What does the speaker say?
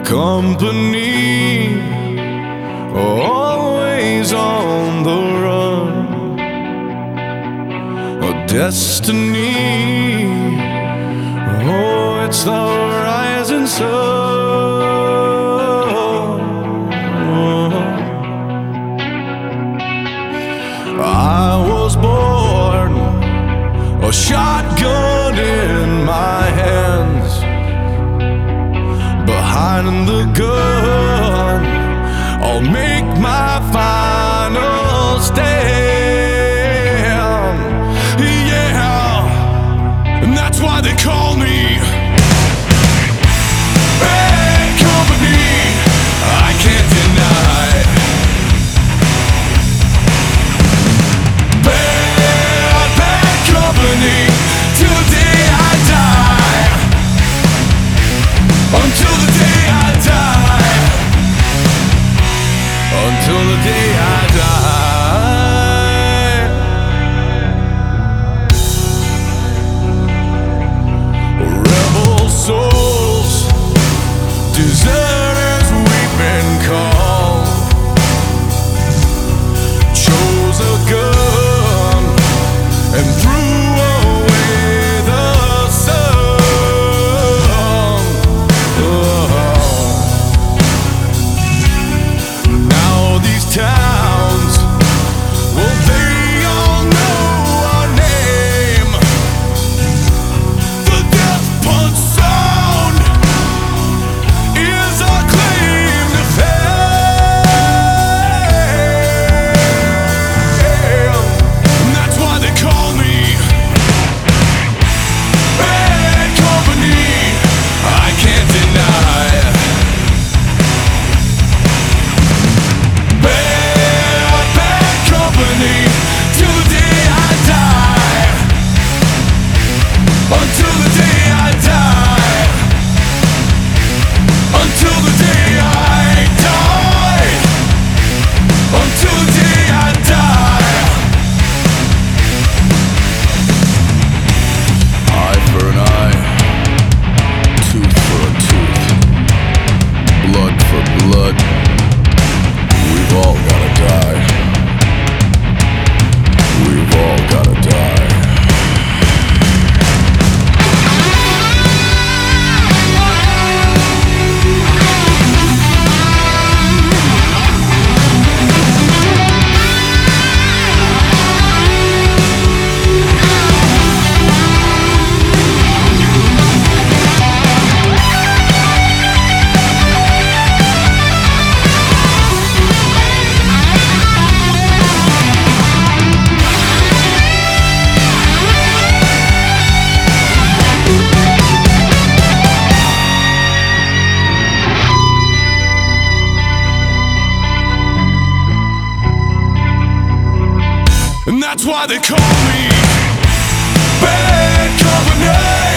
company, always on the run. A destiny, oh, it's the rising sun. I was born, a shotgun in my hands, behind the gun, I'll make my final stand. Yeah, and that's why they call me Bad Company. I can't deny bad company till the day I die. Until the day I die. Until the day I die. Rebel souls, deserters we've been called. Chose a gun and threw away the sun. Now these towns, well, they all know our name. The death punch sound is our claim to fame. And that's why they call me Bad Company. I can't deny bad company till the day I die. Until the day I die. Until the day I die. Until the day I die. Eye for an eye, tooth for a tooth, blood for blood. We've all gotta die. We've all gotta die. And that's why they call me Bad Company.